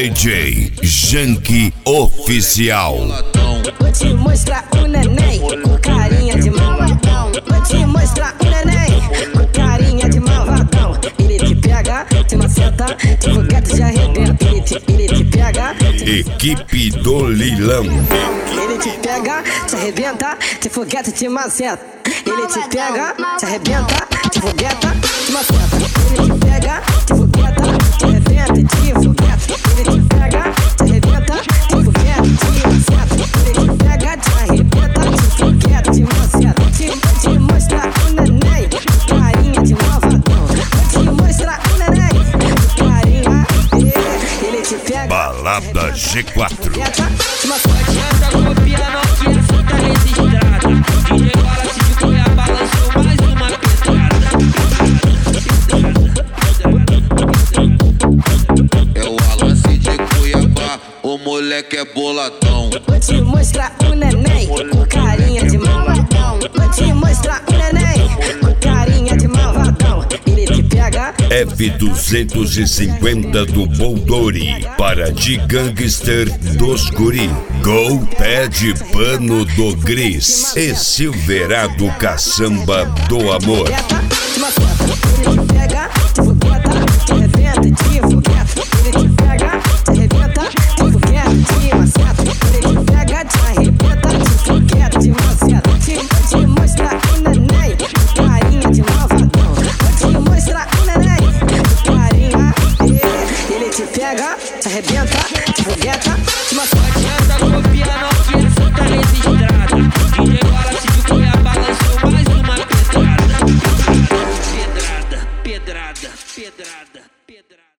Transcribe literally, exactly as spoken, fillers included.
D J Janky Oficial. Vou te mostrar o neném com carinha de malvadão. Vou te mostrar o neném com carinha de malvadão. Ele te pega, te maceta, te foguete te arrebenta. Ele te, ele te pega. Equipe do Lilão. Ele te pega, te arrebenta, te foguete te maceta. Ele te pega, te arrebenta, te fogueta, te maceta. Ele te pega, te fogueta, te arrebenta e te fogueta. Ele te pega, te arrebenta, te fogueta, te maceta. Ele te pega, te arrebenta, te fogueta, te maceta. Vou te mostrar o neném com carinha de malvadão. Vou te mostrar o neném com carinha. Ele te pega. Balada G quatro. Te maceta. Adianta copiar, não que essa tá registrada. D J Wallace de Cuiabá lançou mais uma pedrada. É o Wallace de Cuiabá, o moleque é boladão. Vou te mostrar o neném com carinha de malvadão. Vou te mostrar o neném com carinha de malvadão. Ele te pega. F duzentos e cinquenta do Boldori. Para de gangster dos guri. Gol pé de pano do Gris. E Silverado caçamba do amor. Te maceta. Ele te pega, te fogueta, te arrebenta e te fogueta. Ele te pega, te arrebenta, te fogueta, te maceta. Ele te pega, te arrebenta, te fogueta, te maceta. Vou te mostrar o neném com carinha de malvadão. Vou te mostrar o neném com carinha. Ele te pega, te arrebenta, te fogueta, te maceta. Adianta copiar, não que essa tá registrada. D J Wallace de Cuiabá lançou mais uma pedrada. Pedrada, pedrada, pedrada, pedrada.